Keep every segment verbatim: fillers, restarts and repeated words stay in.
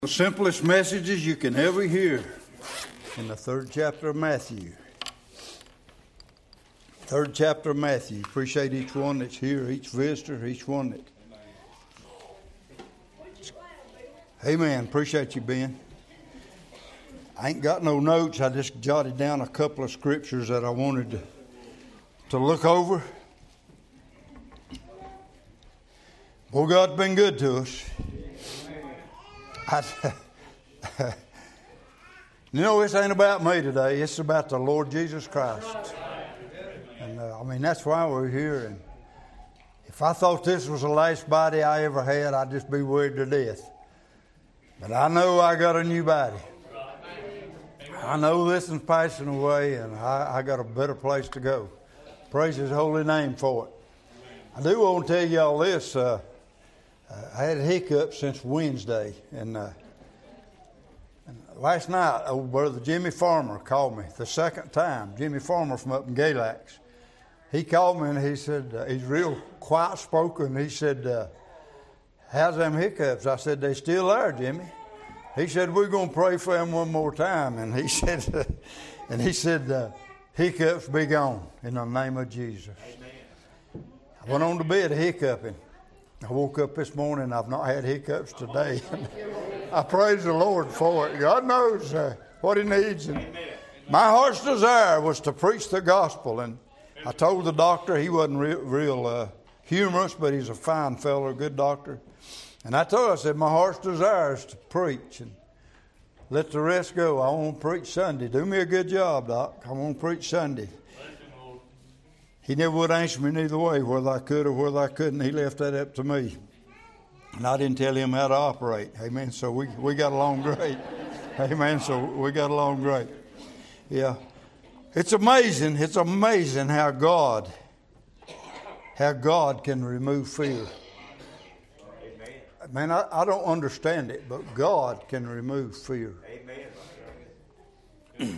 The simplest messages you can ever hear in the third chapter of Matthew. Third chapter of Matthew. Appreciate each one that's here, each visitor, each one that... Amen. Appreciate you, Ben. I ain't got no notes. I just jotted down a couple of scriptures that I wanted to, to look over. Well, God's been good to us. I, you know, this ain't about me today. It's about the Lord Jesus Christ. And uh, I mean, that's why we're here. And if I thought this was the last body I ever had, I'd just be worried to death. But I know I got a new body. I know this one's passing away, and I, I got a better place to go. Praise His holy name for it. I do want to tell y'all this. Uh, I had a hiccup since Wednesday, and, uh, and last night, old brother Jimmy Farmer called me the second time. Jimmy Farmer from up in Galax. He called me and he said, uh, he's real quiet spoken. He said, uh, how's them hiccups? I said, they still there, Jimmy. He said, we're going to pray for him one more time. And he said, uh, and he said, uh, hiccups be gone in the name of Jesus. Amen. I went on to bed hiccuping. I woke up this morning, I've not had hiccups today. I praise the Lord for it. God knows uh, what He needs. And my heart's desire was to preach the gospel. And I told the doctor, he wasn't real, real uh, humorous, but he's a fine fellow, a good doctor. And I told him, I said, my heart's desire is to preach and let the rest go. I want to preach Sunday. Do me a good job, Doc. I want to preach Sunday. He never would answer me neither way, whether I could or whether I couldn't. He left that up to me. And I didn't tell him how to operate. Amen. So we, we got along great. Amen. So we got along great. Yeah. It's amazing. It's amazing how God, how God can remove fear. Man, I, I don't understand it, but God can remove fear. Amen.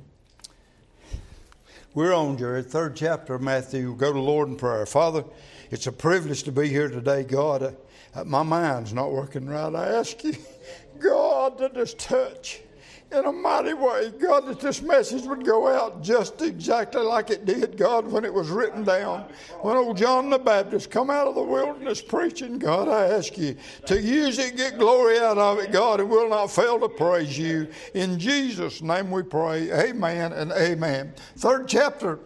We're on, Jared, third chapter of Matthew. We'll go to the Lord in prayer. Father, it's a privilege to be here today, God. Uh, my mind's not working right. I ask you, God, to just touch in a mighty way. God, that this message would go out just exactly like it did, God, when it was written down. When old John the Baptist come out of the wilderness preaching, God, I ask you to use it, get glory out of it, God, and we'll not fail to praise you. In Jesus' name we pray. Amen and amen. Third chapter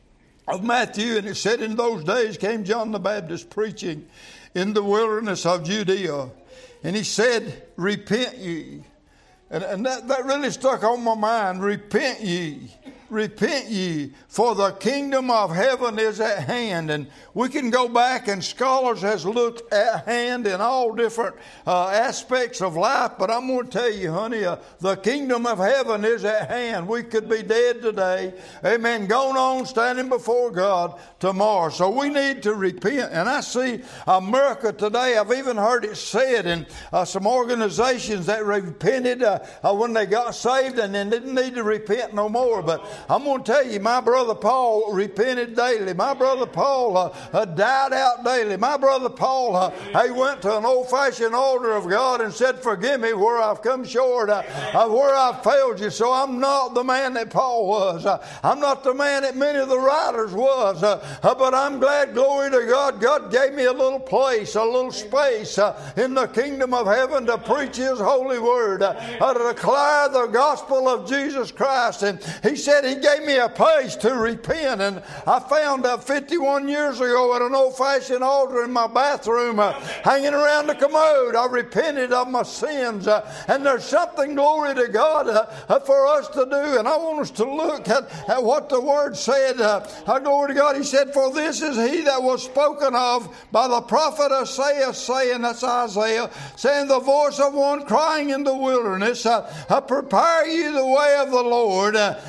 of Matthew, and it said, in those days came John the Baptist preaching in the wilderness of Judea. And he said, repent ye. And, and that, that really stuck on my mind. Repent ye, repent ye, for the kingdom of heaven is at hand. And we can go back, and scholars has looked at hand in all different uh, aspects of life. But I'm going to tell you, honey, uh, the kingdom of heaven is at hand. We could be dead today. Amen. Going on, standing before God tomorrow. So we need to repent. And I see America today, I've even heard it said in uh, some organizations that repented uh, uh, when they got saved and then didn't need to repent no more. But I'm going to tell you, my brother Paul repented daily. My brother Paul uh, uh, died out daily. My brother Paul, uh, he went to an old-fashioned altar of God and said, forgive me where I've come short, uh, uh, where I've failed you. So I'm not the man that Paul was. Uh, I'm not the man that many of the writers was. Uh, uh, but I'm glad, glory to God, God gave me a little place, a little space uh, in the kingdom of heaven to preach His holy word, uh, uh, to declare the gospel of Jesus Christ. And He said He gave me a place to repent. And I found out fifty-one years ago at an old-fashioned altar in my bathroom, uh, hanging around the commode, I repented of my sins. Uh, and there's something, glory to God, uh, uh, for us to do. And I want us to look at, at what the Word said. Uh, uh, glory to God. He said, for this is He that was spoken of by the prophet Isaiah, saying, that's Isaiah, saying, the voice of one crying in the wilderness, uh, uh, prepare ye the way of the Lord, uh, and make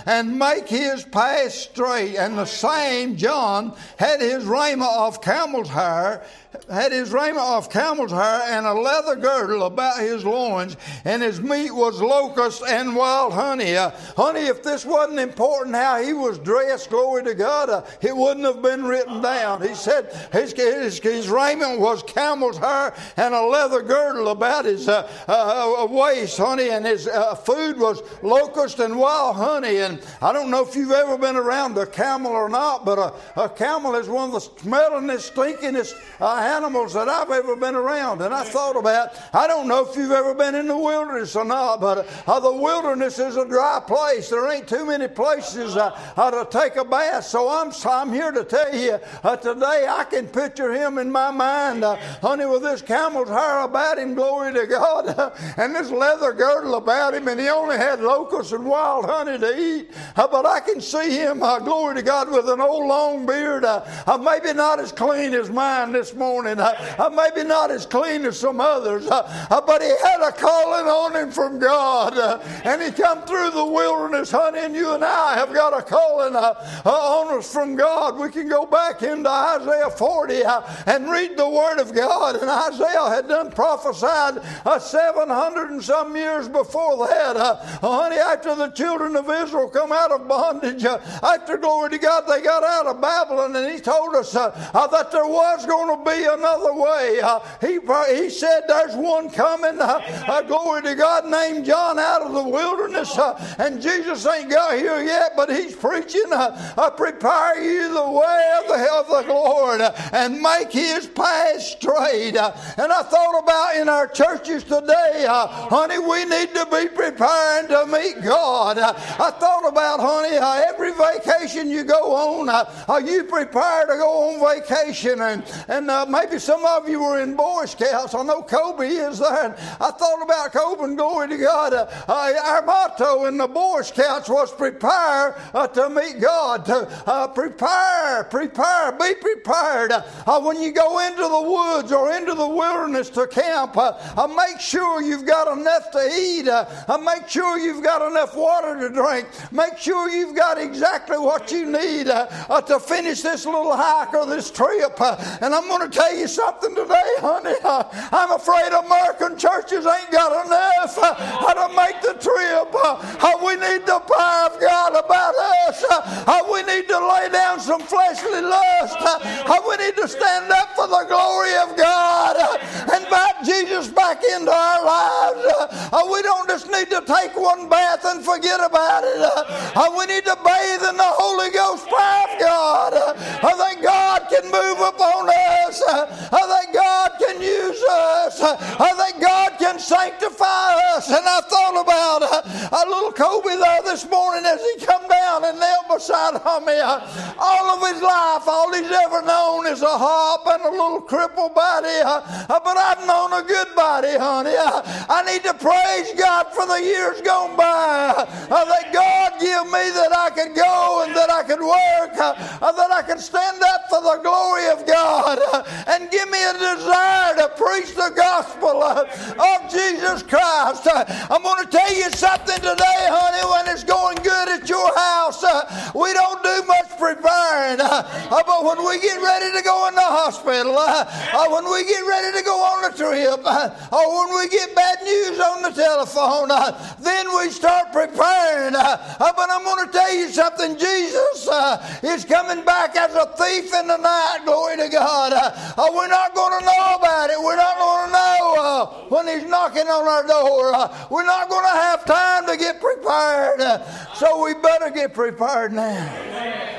make his path straight. And the same John had his raiment of camel's hair, had his raiment of camel's hair and a leather girdle about his loins, and his meat was locust and wild honey. Uh, honey, if this wasn't important how he was dressed, glory to God, uh, it wouldn't have been written down. He said his, his, his raiment was camel's hair and a leather girdle about his uh, uh, waist, honey, and his uh, food was locust and wild honey. And I don't know if you've ever been around a camel or not, but a, a camel is one of the smellingest, stinkingest uh, animals that I've ever been around. And I thought about, I don't know if you've ever been in the wilderness or not, but uh, the wilderness is a dry place. There ain't too many places uh, uh, to take a bath. So I'm, I'm here to tell you uh, today I can picture him in my mind, uh, honey, with this camel's hair about him, glory to God, uh, and this leather girdle about him, and he only had locusts and wild honey to eat. Uh, but I can see him, uh, glory to God, with an old long beard, uh, uh, maybe not as clean as mine this morning. Morning. Uh, uh, maybe not as clean as some others, uh, uh, but he had a calling on him from God, uh, and he come through the wilderness, honey, and you and I have got a calling uh, uh, on us from God. We can go back into Isaiah forty uh, and read the Word of God, and Isaiah had done prophesied uh, seven hundred and some years before that, uh, uh, honey, after the children of Israel come out of bondage, uh, after, glory to God, they got out of Babylon, and he told us uh, uh, that there was going to be another way. Uh, he, he said there's one coming, uh, uh, glory to God, named John out of the wilderness, uh, and Jesus ain't got here yet, but he's preaching, uh, uh, prepare you the way of the, of the Lord, uh, and make his path straight. Uh, and I thought about in our churches today, uh, honey, we need to be preparing to meet God. Uh, I thought about, honey, uh, every vacation you go on, uh, are you prepared to go on vacation? And, and uh, maybe some of you were in Boy Scouts. I know Kobe is there. And I thought about Kobe, and glory to God. Uh, uh, our motto in the Boy Scouts was prepare uh, to meet God. To, uh, prepare, prepare, be prepared. Uh, uh, when you go into the woods or into the wilderness to camp, uh, uh, make sure you've got enough to eat. Uh, uh, make sure you've got enough water to drink. Make sure you've got exactly what you need uh, uh, to finish this little hike or this trip. Uh, and I'm going to tell you something today, honey. Uh, I'm afraid American churches ain't got enough uh, to make the trip. Uh, uh, we need the power of God about us. Uh, uh, we need to lay down some fleshly lust. Uh, uh, we need to stand up for the glory of God uh, and invite Jesus back into our lives. Uh, uh, we don't just need to take one bath and forget about it. Uh, uh, we need to bathe in the Holy Ghost power of God. Uh, uh, that God can move upon us. Uh, uh, that God can use us. Uh, uh, that God can sanctify us. And I thought about uh, a little Kobe there this morning as he come down and knelt beside me. Uh, all of his life, all he's ever known is a hop and a little crippled body. Uh, uh, but I've known a good body, honey. Uh, I need to praise God for the years gone by. Uh, that God give me that I could go and that I could work. Uh, uh, that I could stand up for the glory of God. Uh, and give me a desire to preach the gospel uh, of Jesus Christ. Uh, I'm going to tell you something today, honey, when it's going good at your house, uh, we don't do much preparing. Uh, uh, but when we get ready to go in the hospital, uh, uh, when we get ready to go on a trip, uh, or when we get bad news on the telephone, uh, then we start preparing. Uh, uh, but I'm going to tell you something. Jesus uh, is coming back as a thief in the night, glory to God. Uh, uh, we're not going to know about it. We're not going to know uh, when he's knocking on our door. Uh, we're not going to have time to get prepared. Uh, so we better get prepared now.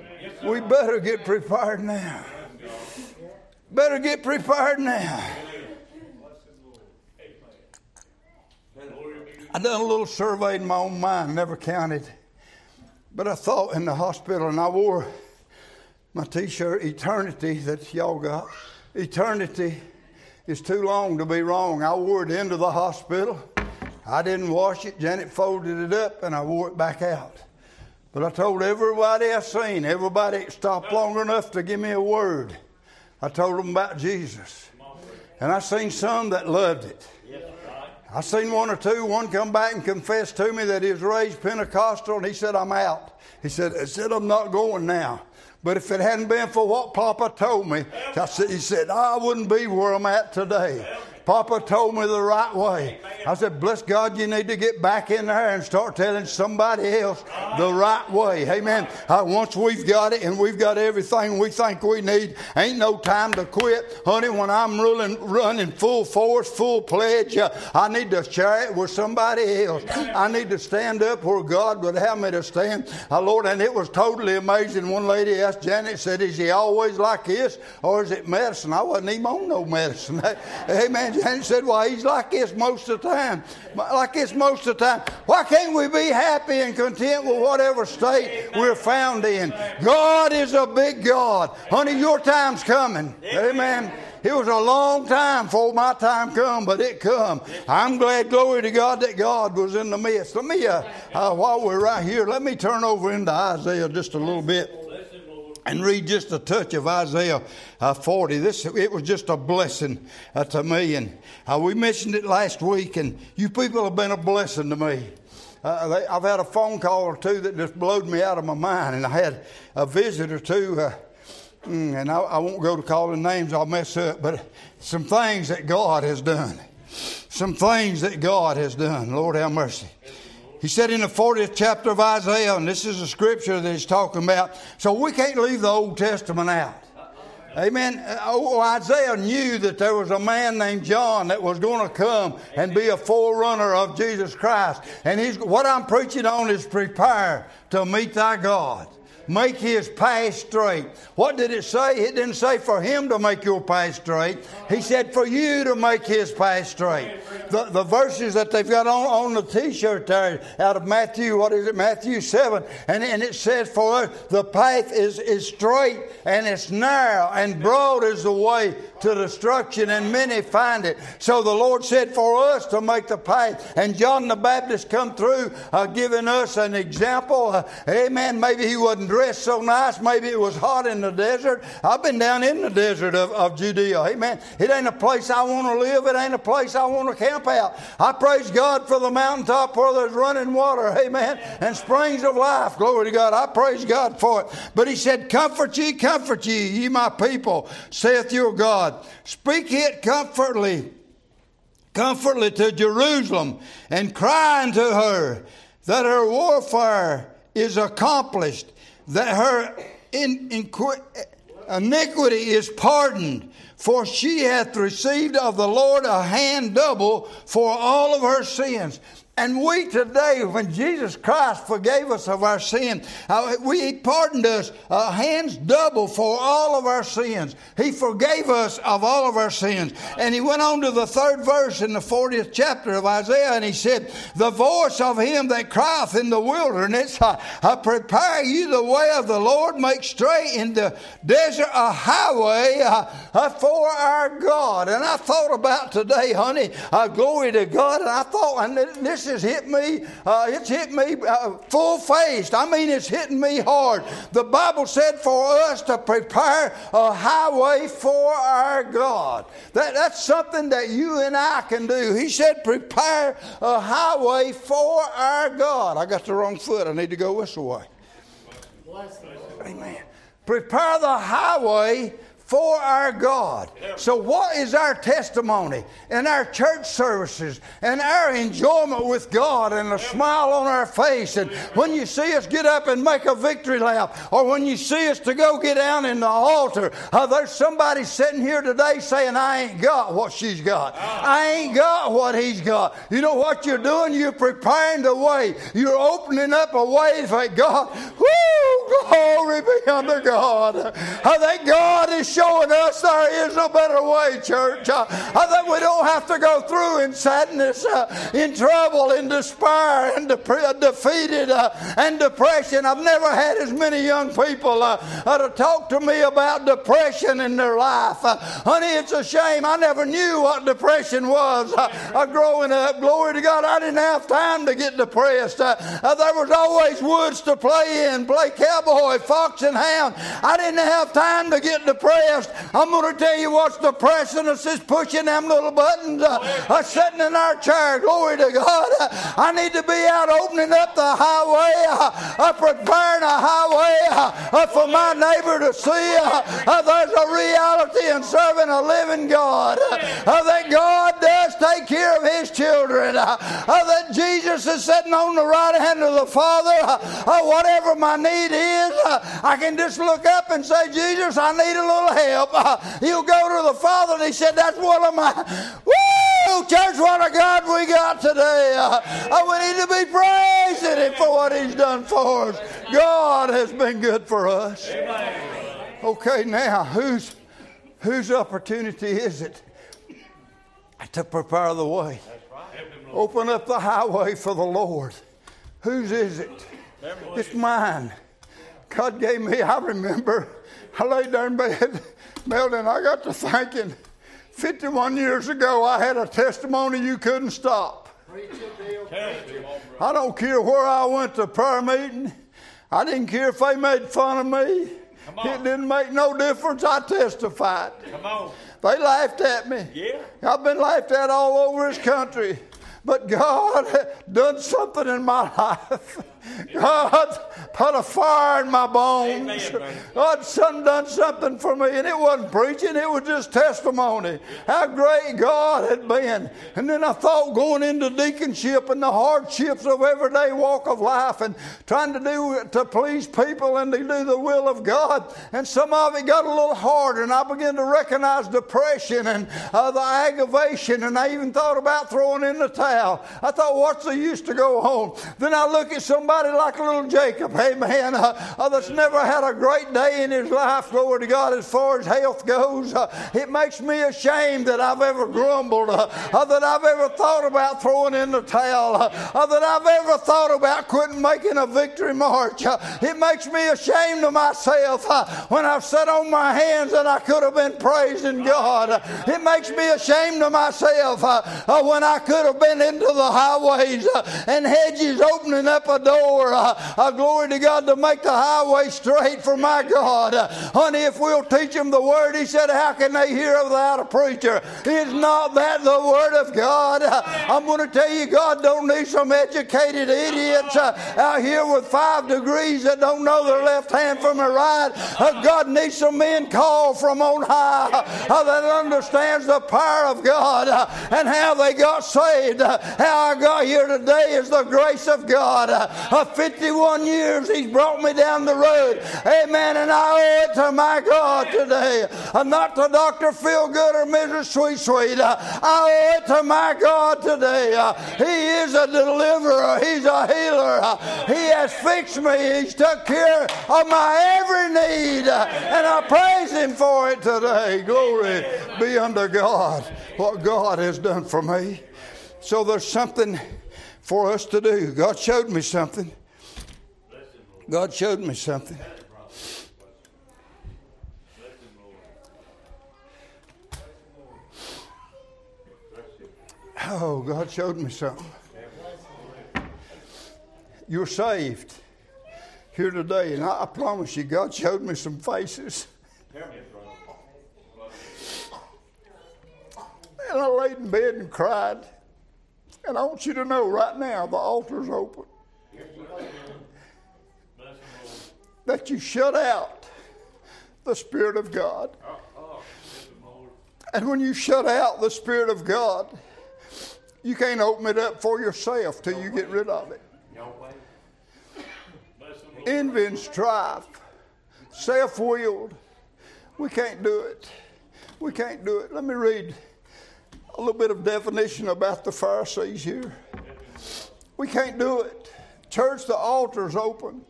We better get prepared now. Better get prepared now. I done a little survey in my own mind, never counted. But I thought in the hospital, and I wore my t-shirt, Eternity, that y'all got. Eternity is too long to be wrong. I wore it into the hospital. I didn't wash it. Janet folded it up, and I wore it back out. But I told everybody I seen, everybody stopped long enough to give me a word. I told them about Jesus. And I seen some that loved it. I seen one or two. One come back and confessed to me that he was raised Pentecostal, and he said, I'm out. He said, I said, I'm not going now. But if it hadn't been for what Papa told me, I said, he said, I wouldn't be where I'm at today. Papa told me the right way. I said, bless God, you need to get back in there and start telling somebody else the right way. Amen. Uh, once we've got it and we've got everything we think we need, ain't no time to quit. Honey, when I'm ruling, running full force, full pledge, uh, I need to share it with somebody else. I need to stand up where God would have me to stand. Uh, Lord, and it was totally amazing. One lady asked Janet, said, is he always like this or is it medicine? I wasn't even on no medicine. Amen. And said, well, he's like this most of the time. Like this most of the time. Why can't we be happy and content with whatever state we're found in? God is a big God. Honey, your time's coming. Amen. It was a long time before my time come, but it come. I'm glad, glory to God, that God was in the midst. Let me, uh, uh, while we're right here, let me turn over into Isaiah just a little bit and read just a touch of Isaiah uh, forty. This it was just a blessing uh, to me, and uh, we mentioned it last week. And you people have been a blessing to me. Uh, they, I've had a phone call or two that just blowed me out of my mind, and I had a visit or two, uh, and I, I won't go to calling names. I'll mess up, but some things that God has done, some things that God has done. Lord have mercy. He said in the fortieth chapter of Isaiah, and this is a scripture that he's talking about, so we can't leave the Old Testament out. Amen. Oh, Isaiah knew that there was a man named John that was going to come and be a forerunner of Jesus Christ. And he's, what I'm preaching on is prepare to meet thy God. Make his path straight. What did it say? It didn't say for him to make your path straight. He said for you to make his path straight. The, the verses that they've got on, on the t-shirt there out of Matthew, what is it? Matthew seven. And, and it says for us, the path is, is straight and it's narrow and broad is the way to destruction and many find it. So the Lord said for us to make the path. And John the Baptist come through uh, giving us an example. Uh, amen. Maybe he wasn't dressed so nice. Maybe it was hot in the desert. I've been down in the desert of, of Judea. Amen. It ain't a place I want to live. It ain't a place I want to camp out. I praise God for the mountaintop where there's running water. Amen. And springs of life. Glory to God. I praise God for it. But he said, comfort ye, comfort ye, ye my people, saith your God. Speak it comfortably, comfortably to Jerusalem, and cry unto her that her warfare is accomplished, that her in, in, iniquity is pardoned, for she hath received of the Lord a hand double for all of her sins. And we today, when Jesus Christ forgave us of our sin, uh, we, He pardoned us uh, hands double for all of our sins. He forgave us of all of our sins. And he went on to the third verse in the fortieth chapter of Isaiah, and he said, the voice of him that crieth in the wilderness, I, I prepare you the way of the Lord, make straight in the desert a highway uh, uh, for our God. And I thought about today, honey, uh, glory to God, and I thought, and this has hit me, uh, it's hit me uh, full-faced. I mean, it's hitting me hard. The Bible said for us to prepare a highway for our God. That, that's something that you and I can do. He said prepare a highway for our God. I got the wrong foot. I need to go this way. Amen. Prepare the highway for our God. So what is our testimony in our church services and our enjoyment with God and a smile on our face? And when you see us get up and make a victory lap, or when you see us to go get down in the altar, uh, there's somebody sitting here today saying, I ain't got what she's got. I ain't got what he's got. You know what you're doing? You're preparing the way. You're opening up a way for God. Woo! Glory be unto God. Uh, that God is showing us there is a better way, church. Uh, I think we don't have to go through in sadness, uh, in trouble, in despair, and de- defeated, uh, and depression. I've never had as many young people uh, uh, to talk to me about depression in their life. Uh, honey, it's a shame. I never knew what depression was uh, uh, growing up. Glory to God, I didn't have time to get depressed. Uh, uh, there was always woods to play in, play cow cowboy, fox and hound. I didn't have time to get depressed. I'm going to tell you what's depressing us is pushing them little buttons, uh, uh, sitting in our chair. Glory to God. Uh, I need to be out opening up the highway, uh, uh, preparing a highway uh, uh, for my neighbor to see. Uh, uh, there's a reality in serving a living God. Uh, uh, that God does take care of His children. Uh, uh, that Jesus is sitting on the right hand of the Father. Uh, uh, whatever my need is, uh, I can just look up and say, Jesus, I need a little help. Uh, you go to the Father, and He said, that's one of my, woo, church, what a God we got today. Uh, uh, we need to be praising Him for what He's done for us. God has been good for us. Okay, now, whose, whose opportunity is it to prepare the way? Open up the highway for the Lord. Whose is it? It's mine. God gave me, I remember, I laid there in bed, Melvin, I got to thinking, fifty-one years ago, I had a testimony you couldn't stop. I don't care where I went to prayer meeting. I didn't care if they made fun of me. It didn't make no difference. I testified. Come on. They laughed at me. Yeah. I've been laughed at all over this country. But God done something in my life. God put a fire in my bones. God done something for me. And it wasn't preaching. It was just testimony. How great God had been. And then I thought going into deaconship and the hardships of everyday walk of life and trying to do to please people and to do the will of God. And some of it got a little harder. And I began to recognize depression and uh, the aggravation. And I even thought about throwing in the towel. I thought, what's the use to go home? Then I look at somebody like little Jacob, amen, uh, uh, that's never had a great day in his life, glory to God, as far as health goes. Uh, it makes me ashamed that I've ever grumbled, uh, uh, that I've ever thought about throwing in the towel, uh, uh, that I've ever thought about quitting making a victory march. Uh, it makes me ashamed of myself uh, when I've sat on my hands and I could have been praising God. Uh, it makes me ashamed of myself uh, uh, when I could have been into the highways uh, and hedges opening up a door. Uh, uh, glory to God, to make the highway straight for my God. Uh, honey, if we'll teach them the word, He said, how can they hear without a preacher? Is not that the word of God? Uh, I'm going to tell you, God don't need some educated idiots uh, out here with five degrees that don't know their left hand from their right. Uh, God needs some men called from on high uh, that understands the power of God uh, and how they got saved. Uh, how I got here today is the grace of God. Uh, uh, fifty-one years He's brought me down the road. Amen. And I owe it to my God today. Uh, not to Doctor Feelgood or Missus Sweet Sweet. Uh, I owe it to my God today. Uh, he is a deliverer. He's a healer. Uh, he has fixed me. He's took care of my every need. Uh, and I praise Him for it today. Glory be unto God. What God has done for me. So there's something for us to do. God showed me something. God showed me something. Oh, God showed me something. You're saved here today, and I, I promise you, God showed me some faces. And I laid in bed and cried. And I want you to know right now, the altar's open. That you shut out the Spirit of God. And when you shut out the Spirit of God, you can't open it up for yourself till you get rid of it. Envy and strife, self-willed. We can't do it. We can't do it. Let me read a little bit of definition about the Pharisees here. We can't do it. Church, the altar's open.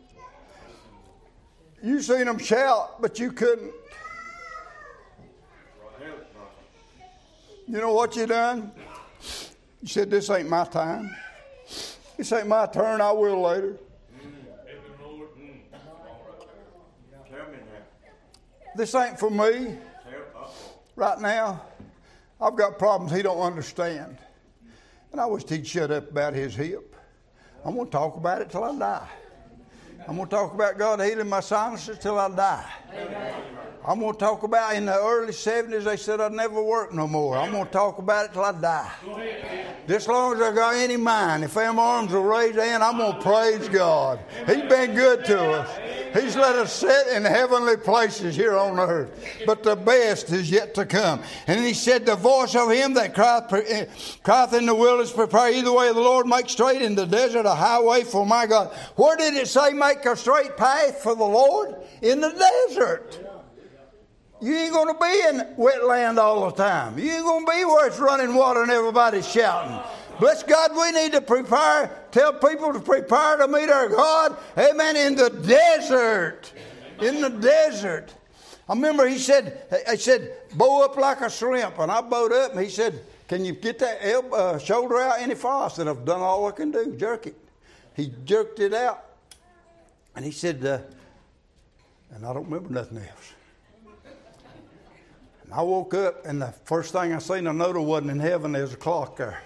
You seen them shout, but you couldn't. You know what you done? You said, this ain't my time. This ain't my turn. I will later. This ain't for me. Right now, I've got problems he don't understand. And I wish he'd shut up about his hip. I'm going to talk about it till I die. I'm going to talk about God healing my sinuses till I die. Amen. I'm going to talk about in the early seventies, they said I'd never work no more. I'm going to talk about it till I die. Just as long as I got any mind, if them arms are raised in, I'm going to praise God. He's been good to us. He's let us sit in heavenly places here on earth. But the best is yet to come. And he said, the voice of him that crieth, crieth in the wilderness, prepare ye the way of the Lord, make straight in the desert a highway for my God. Where did it say make a straight path for the Lord? In the desert. You ain't going to be in wetland all the time. You ain't going to be where it's running water and everybody's shouting. Bless God, we need to prepare, tell people to prepare to meet our God. Amen. In the desert. In the desert. I remember he said, I said, bow up like a shrimp. And I bowed up and he said, can you get that elbow, uh, shoulder out any fast? And I've done all I can do. Jerk it. He jerked it out. And he said, uh, and I don't remember nothing else. And I woke up and the first thing I seen, I know there wasn't in heaven, there was a clock there.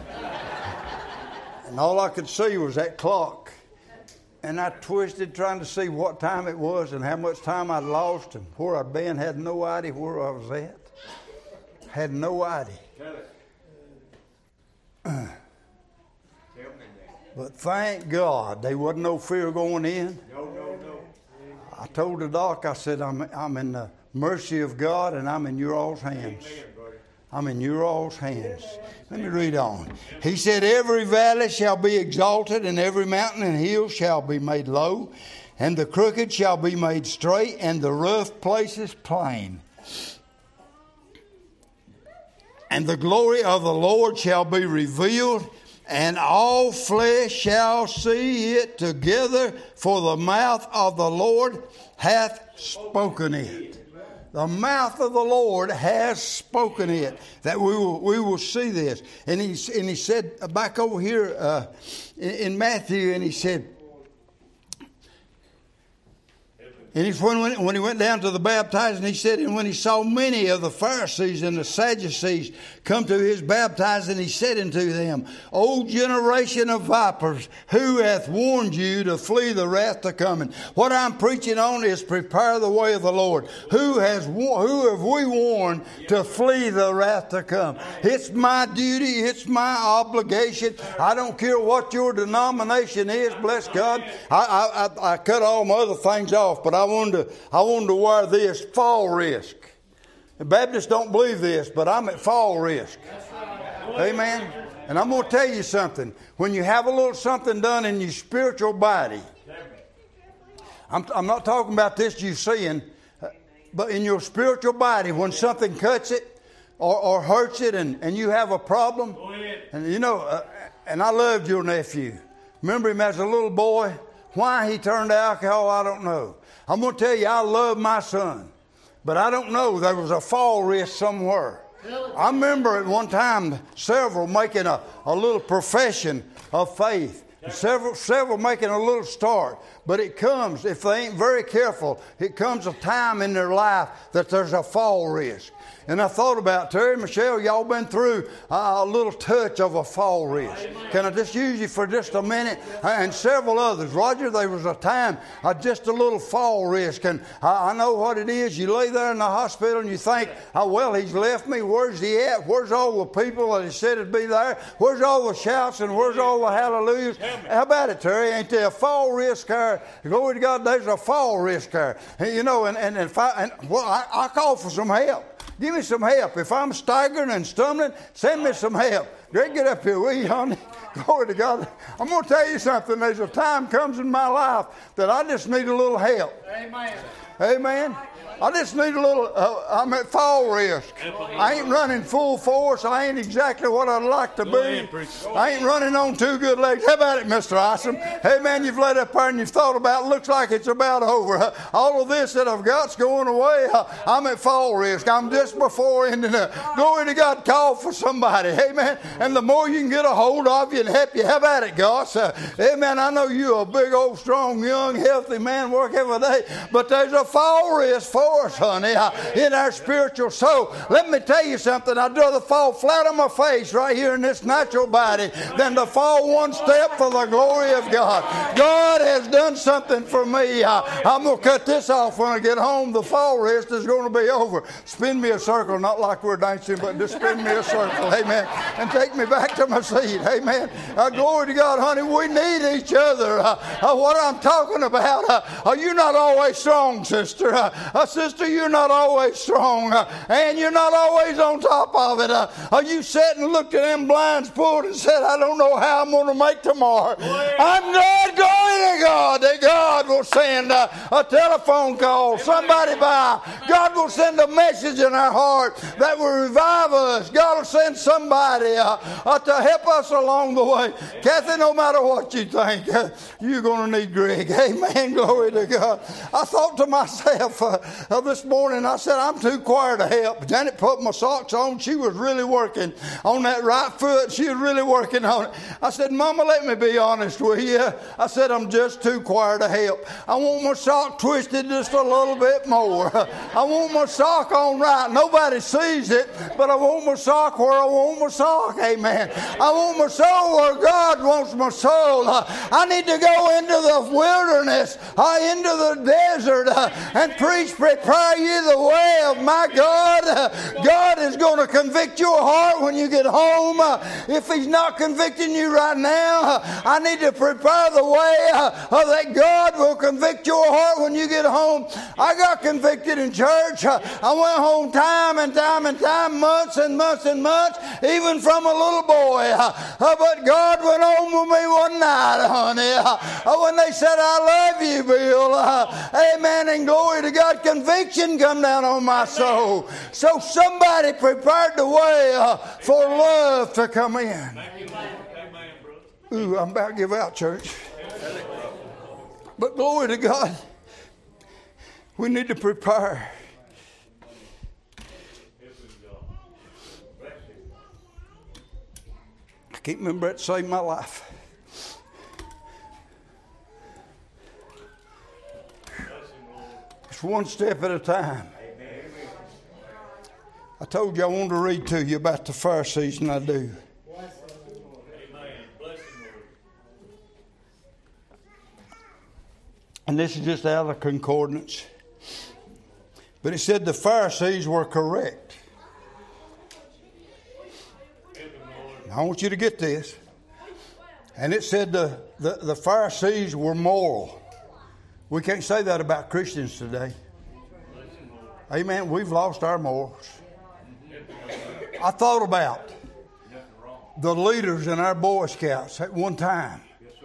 And all I could see was that clock. And I twisted trying to see what time it was and how much time I'd lost and where I'd been. Had no idea where I was at. Had no idea. But thank God there wasn't no fear going in. No, no, no. I told the doc, I said, I'm, I'm in the mercy of God and I'm in your all's hands. I'm in your all's hands. Let me read on. He said, every valley shall be exalted, and every mountain and hill shall be made low, and the crooked shall be made straight, and the rough places plain. And the glory of the Lord shall be revealed, and all flesh shall see it together, for the mouth of the Lord hath spoken it. The mouth of the Lord has spoken it, that we will we will see this. And he, and he said, back over here uh, in, in Matthew, and he said, and he's when, when he went down to the baptizing, he said, and when he saw many of the Pharisees and the Sadducees come to his baptizing, he said unto them, O generation of vipers, who hath warned you to flee the wrath to come? And what I'm preaching on is prepare the way of the Lord. Who has who have we warned to flee the wrath to come? It's my duty. It's my obligation. I don't care what your denomination is. Bless God. I I, I cut all my other things off, but I wanted to I wanted to wear this fall risk. The Baptists don't believe this, but I'm at fall risk. Amen. And I'm going to tell you something. When you have a little something done in your spiritual body, I'm, I'm not talking about this you seeing, but in your spiritual body, when something cuts it or, or hurts it and, and you have a problem, and you know, uh, and I loved your nephew. Remember him as a little boy? Why he turned to alcohol, I don't know. I'm going to tell you, I love my son. But I don't know, there was a fall risk somewhere. I remember at one time several making a, a little profession of faith. Several, several making a little start. But it comes, if they ain't very careful, it comes a time in their life that there's a fall risk. And I thought about, Terry, Michelle, y'all been through a little touch of a fall risk. Can I just use you for just a minute? And several others. Roger, there was a time, uh, just a little fall risk. And I, I know what it is. You lay there in the hospital and you think, oh, well, he's left me. Where's he at? Where's all the people that he said would be there? Where's all the shouts and where's all the hallelujahs? How about it, Terry? Ain't there a fall risk there? Glory to God, there's a fall risk there. You know, and, and, if I, and well, I, I call for some help. Give me some help. If I'm staggering and stumbling, send me some help. Greg, get up here, will you, honey? Glory to God. I'm going to tell you something. There's a time comes in my life that I just need a little help. Amen. Amen. I just need a little, uh, I'm at fall risk. I ain't running full force. I ain't exactly what I'd like to be. I ain't running on two good legs. How about it, Mister Isom? Hey, man, you've laid up there and you've thought about it. Looks like it's about over. All of this that I've got's going away. I'm at fall risk. I'm just before ending up. Glory to God, call for somebody. Amen. And the more you can get a hold of you and help you, how about it, Goss? Uh, amen. I know you're a big, old, strong, young, healthy man, work every day. But there's a fall risk for us, honey, uh, in our spiritual soul. Let me tell you something. I'd rather fall flat on my face right here in this natural body than to fall one step for the glory of God. God has done something for me. Uh, I'm going to cut this off when I get home. The fall risk is going to be over. Spin me a circle, not like we're dancing, but just spin me a circle. Amen. And take me back to my seat. Amen. Uh, glory to God, honey. We need each other. Uh, uh, what I'm talking about, uh, are you not always strong, sister? Uh, uh, sister, you're not always strong. Uh, and you're not always on top of it. Uh, uh, you sat and looked at them blinds pulled and said, I don't know how I'm going to make tomorrow. I'm not going to God that God will send uh, a telephone call, somebody by. God will send a message in our heart that will revive us. God will send somebody uh, uh, to help us along the way. Kathy, no matter what you think, uh, you're going to need Greg. Amen. Glory to God. I thought to myself uh, uh, this morning, I said, I'm too quiet to help. Janet put my socks on. She was really working on that right foot. She was really working on it. I said, Mama, let me be honest with you. I said, I'm just too quiet to help. I want my sock twisted just a little bit more. I want my sock on right. Nobody sees it, but I want my sock where I want my sock. Amen. I want my soul where God wants my soul. Uh, I need to go into the wilderness, uh, into the desert, uh, and preach, prepare you the way of my God. Uh, God is going to convict your heart when you get home. Uh, if He's not convicting you right now, uh, I need to prepare the way uh, uh, that God will convict your heart when you get home. I got convicted in church. Uh, I went home time and time and time, months and months and months, even from a little boy. Uh, uh, but God went home with me one night, honey, uh, when they said, I love you, Bill. Uh, amen. And glory to God. Conviction come down on my soul. So somebody prepared the way uh, for love to come in. Ooh, I'm about to give out, church. But glory to God. We need to prepare. I can't remember it saved my life. It's one step at a time. I told you I wanted to read to you about the Pharisees, and I do. And this is just out of concordance. But it said the Pharisees were correct. I want you to get this. And it said the, the, the Pharisees were moral. We can't say that about Christians today. Amen. We've lost our morals. I thought about the leaders in our Boy Scouts at one time.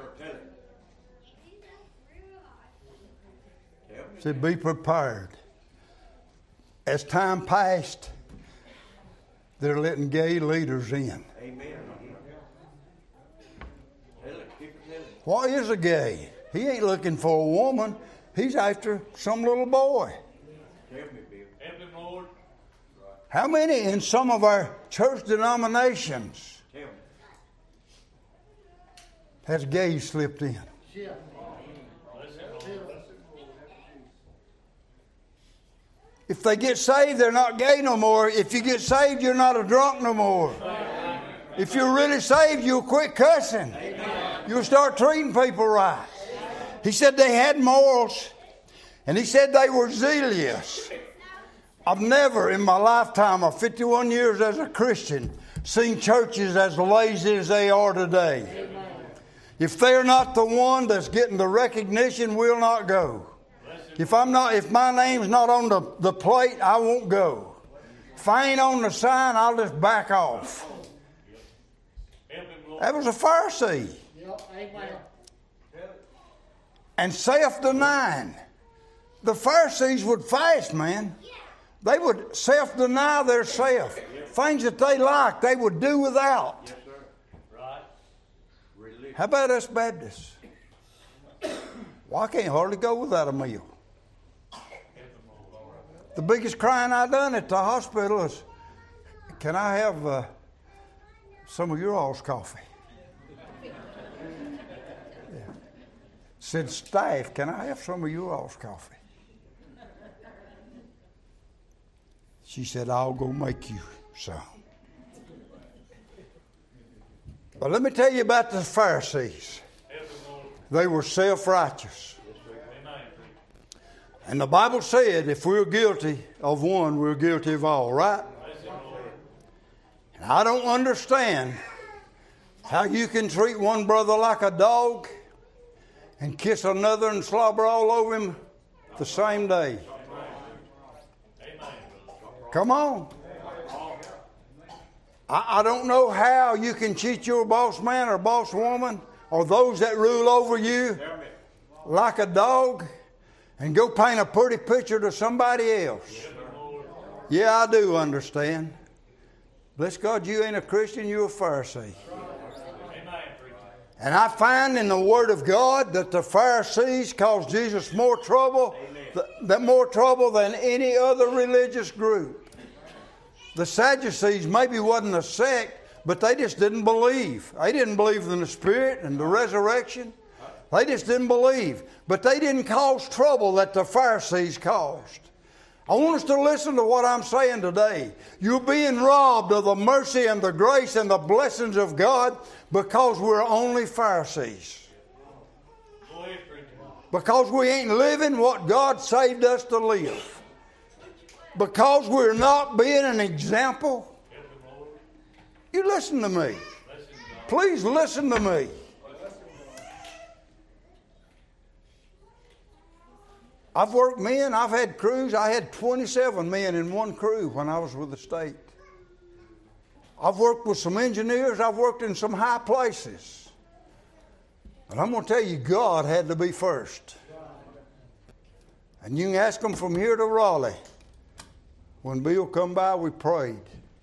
Said, be prepared. As time passed, they're letting gay leaders in. Amen. What is a gay? He ain't looking for a woman. He's after some little boy. How many in some of our church denominations has gays slipped in? If they get saved, they're not gay no more. If you get saved, you're not a drunk no more. If you're really saved, you'll quit cussing. You'll start treating people right. He said they had morals, and he said they were zealous. I've never in my lifetime of fifty-one years as a Christian seen churches as lazy as they are today. If they're not the one that's getting the recognition, we'll not go. If I'm not, if my name's not on the, the plate, I won't go. If I ain't on the sign, I'll just back off. That was a Pharisee. And self-denying. The Pharisees would fast, man. They would self-deny their self. Things that they liked, they would do without. How about us Baptists? Well, I can't hardly go without a meal. The biggest crying I done at the hospital is, can I have uh, some of your all's coffee? Yeah. Said, staff, can I have some of your all's coffee? She said, I'll go make you some. But let me tell you about the Pharisees. They were self-righteous. And the Bible said if we're guilty of one, we're guilty of all, right? And I don't understand how you can treat one brother like a dog and kiss another and slobber all over him the same day. Come on. I, I don't know how you can cheat your boss man or boss woman or those that rule over you like a dog and go paint a pretty picture to somebody else. Yeah, I do understand. Bless God, you ain't a Christian, you're a Pharisee. And I find in the Word of God that the Pharisees caused Jesus more trouble, th- that more trouble than any other religious group. The Sadducees maybe wasn't a sect, but they just didn't believe. They didn't believe in the Spirit and the resurrection. They just didn't believe. But they didn't cause trouble that the Pharisees caused. I want us to listen to what I'm saying today. You're being robbed of the mercy and the grace and the blessings of God because we're only Pharisees. Because we ain't living what God saved us to live. Because we're not being an example. You listen to me. Please listen to me. I've worked men, I've had crews. I had twenty-seven men in one crew when I was with the state. I've worked with some engineers. I've worked in some high places. But I'm going to tell you, God had to be first. And you can ask them from here to Raleigh. When Bill come by, we prayed.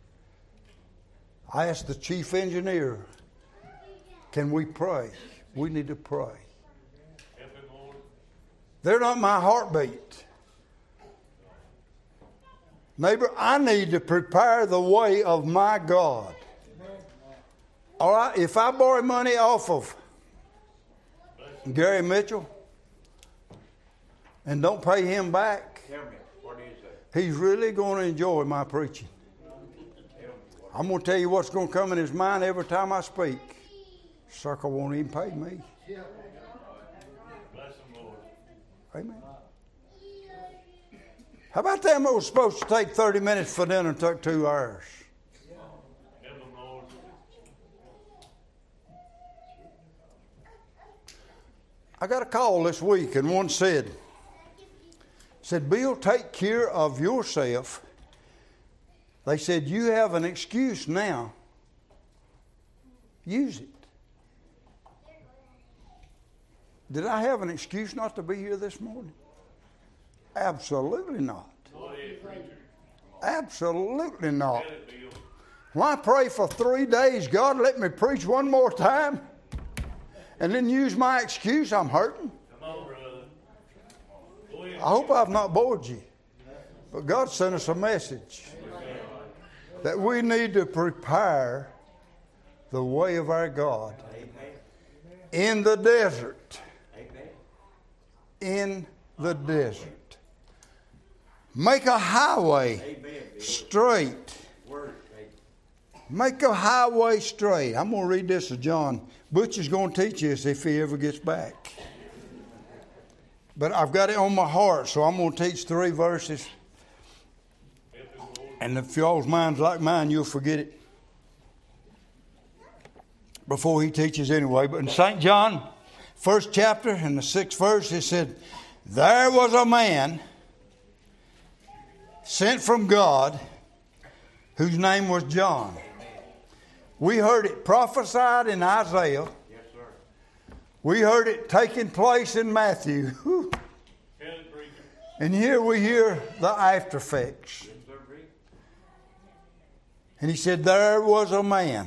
I asked the chief engineer, can we pray? We need to pray. They're not my heartbeat. Neighbor, I need to prepare the way of my God. All right, if I borrow money off of Gary Mitchell and don't pay him back, he's really going to enjoy my preaching. I'm going to tell you what's going to come in his mind every time I speak. Sucker won't even pay me. Amen. How about them that was supposed to take thirty minutes for dinner and took two hours? I got a call this week and one said, said, Bill, take care of yourself. They said, you have an excuse now. Use it. Did I have an excuse not to be here this morning? Absolutely not. Absolutely not. Why pray for three days? God, let me preach one more time and then use my excuse? I'm hurting. I hope I've not bored you. But God sent us a message that we need to prepare the way of our God in the desert. In the desert. Make a highway straight. Make a highway straight. I'm going to read this to John. Butch is going to teach us if he ever gets back. But I've got it on my heart, so I'm going to teach three verses. And if y'all's mind's like mine, you'll forget it before he teaches anyway. But in Saint John, first chapter, in the sixth verse, it said, there was a man sent from God whose name was John. We heard it prophesied in Isaiah. Yes, sir. We heard it taking place in Matthew. Whew. And here we hear the after effects. Yes, sir. And he said, there was a man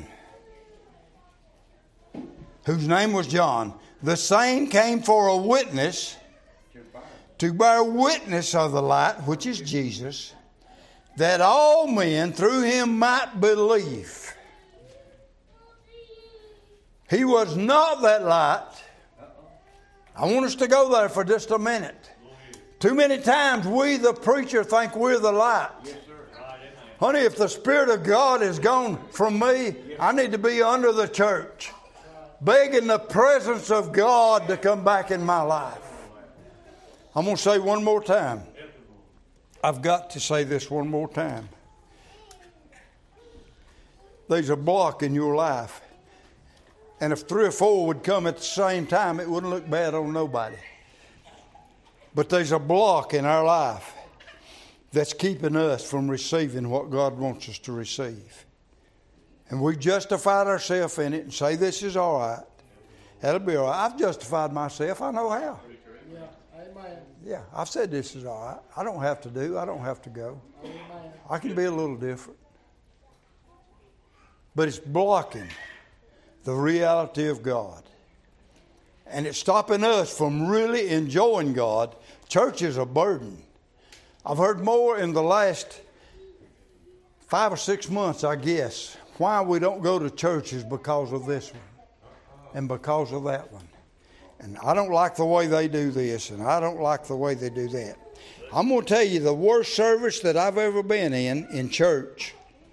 whose name was John. The same came for a witness, to bear witness of the light, which is Jesus, that all men through him might believe. He was not that light. I want us to go there for just a minute. Too many times we, the preacher, think we're the light. Honey, if the Spirit of God is gone from me, I need to be under the church, begging the presence of God to come back in my life. I'm going to say one more time. I've got to say this one more time. There's a block in your life. And if three or four would come at the same time, it wouldn't look bad on nobody. But there's a block in our life that's keeping us from receiving what God wants us to receive. And we justified ourselves in it and say this is all right. That'll be all right. I've justified myself. I know how. Yeah, amen. Yeah, I've said this is all right. I don't have to do. I don't have to go. Amen. I can be a little different. But it's blocking the reality of God. And it's stopping us from really enjoying God. Church is a burden. I've heard more in the last five or six months, I guess, why we don't go to churches because of this one and because of that one. And I don't like the way they do this, and I don't like the way they do that. I'm going to tell you the worst service that I've ever been in, in church,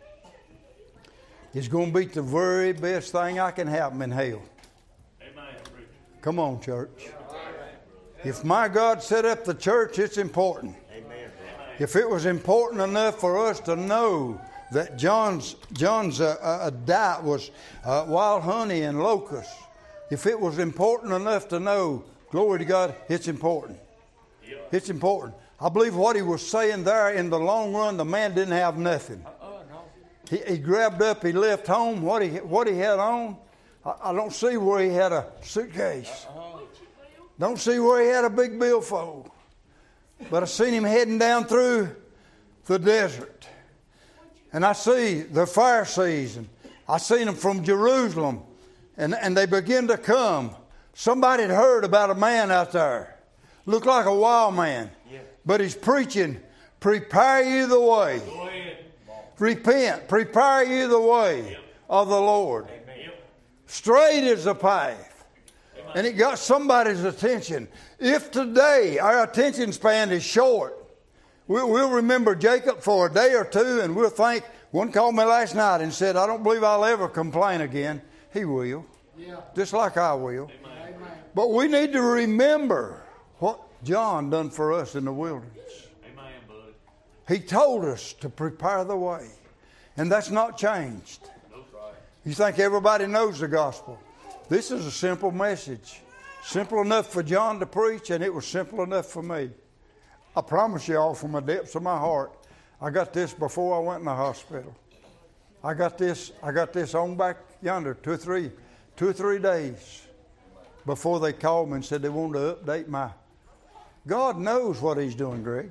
is going to be the very best thing I can happen in hell. Amen. Come on, church. If my God set up the church, it's important. Amen. If it was important enough for us to know that John's John's uh, uh, diet was uh, wild honey and locusts, if it was important enough to know, glory to God, it's important. It's important. I believe what he was saying there, in the long run, the man didn't have nothing. He, he grabbed up, he left home. What he what he had on, I, I don't see where he had a suitcase. Don't see where he had a big billfold. But I seen him heading down through the desert. And I see the Pharisees, and I seen them from Jerusalem, and, and they begin to come. Somebody had heard about a man out there. Looked like a wild man. Yeah. But he's preaching, prepare you the way. Go ahead. Repent, prepare you the way Yep. of the Lord. Amen. Straight is the path. Amen. And it got somebody's attention. If today our attention span is short, we'll, we'll remember Jacob for a day or two, and we'll think, one called me last night and said, I don't believe I'll ever complain again. He will. Yeah. Just like I will. Amen. Amen. But we need to remember what John done for us in the wilderness. Amen, bud. He told us to prepare the way. And that's not changed. That's right. You think everybody knows the gospel. This is a simple message. Simple enough for John to preach, and it was simple enough for me. I promise you all from the depths of my heart, I got this before I went in the hospital. I got this, I got this on back yonder, two or three, two or three days before they called me and said they wanted to update my. God knows what he's doing, Greg.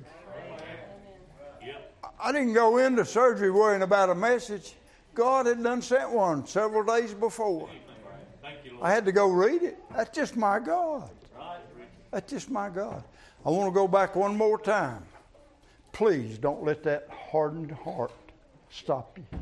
I didn't go into surgery worrying about a message. God had done sent one several days before. Thank you, Lord. I had to go read it. That's just my God. Right. That's just my God. I want to go back one more time. Please don't let that hardened heart stop you.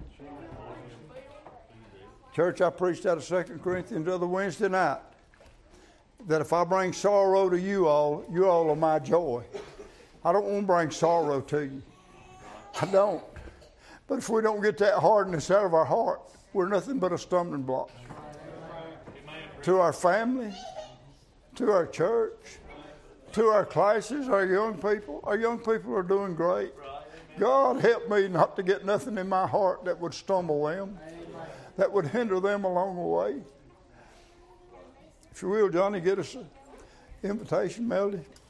Church, I preached out of Second Corinthians the other Wednesday night, that if I bring sorrow to you all, you all are my joy. I don't want to bring sorrow to you. I don't. But if we don't get that hardness out of our heart, we're nothing but a stumbling block. To our family, to our church, to our classes, our young people. Our young people are doing great. God help me not to get nothing in my heart that would stumble them, that would hinder them along the way. If you will, Johnny, get us an invitation, Melody.